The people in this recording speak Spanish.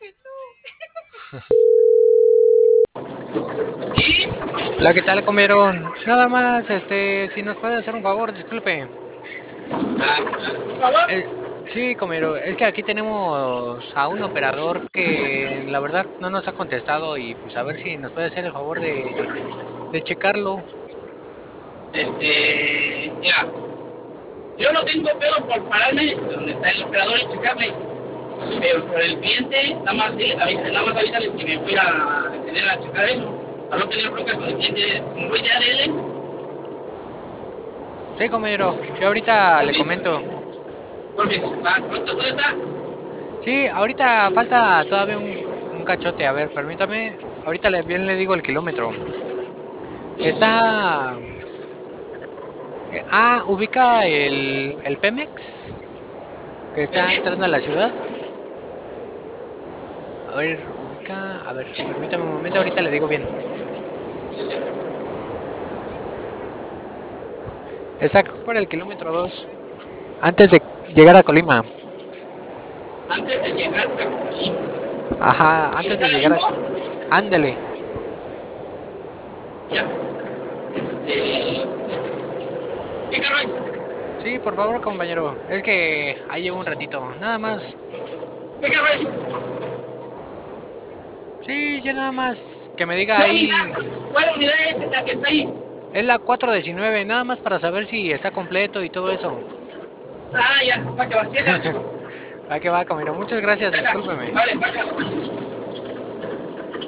Sí, Hola, ¿qué tal, comero? Nada más, si nos puede hacer un favor, disculpe. por favor. Eh, sí, comero, es que aquí tenemos a un operador que la verdad no nos ha contestado y pues a ver si nos puede hacer el favor de checarlo. Mira, yo no tengo pedo por pararme donde está el operador y checarle, pero por el cliente, nada más avísale que me voy a detener a checar eso, para no tener broncas con el cliente. Como voy de ADL, Sí, comero, yo ahorita le porfis, comento. porfis, va, ¿cuánto está? Sí, ahorita falta todavía un cachote, a ver, permítame. Ahorita bien le digo el kilómetro. Está... ubica el Pemex que ¿El está qué? entrando a la ciudad. A ver, ubica. A ver, permítame un momento, ahorita le digo bien. Está por el kilómetro 2 antes de llegar a Colima. Antes de llegar a Colima. Ajá, ¿Y antes está de lo llegar a. mismo? Ándele. Ya. Este, ¿Qué carro es? Sí, por favor, compañero. Es que ahí llevo un ratito. Nada más. ¿Qué carro es? Sí, ya nada más que me diga ¿Qué unidad? ahí. ¿Cuál unidad es la que está ahí? Es la 419, nada más para saber si está completo y todo eso. Ah, ya, va que va, chécalo, chico. Va que va, compañero. Muchas gracias, Venga, discúlpeme. vale, venga.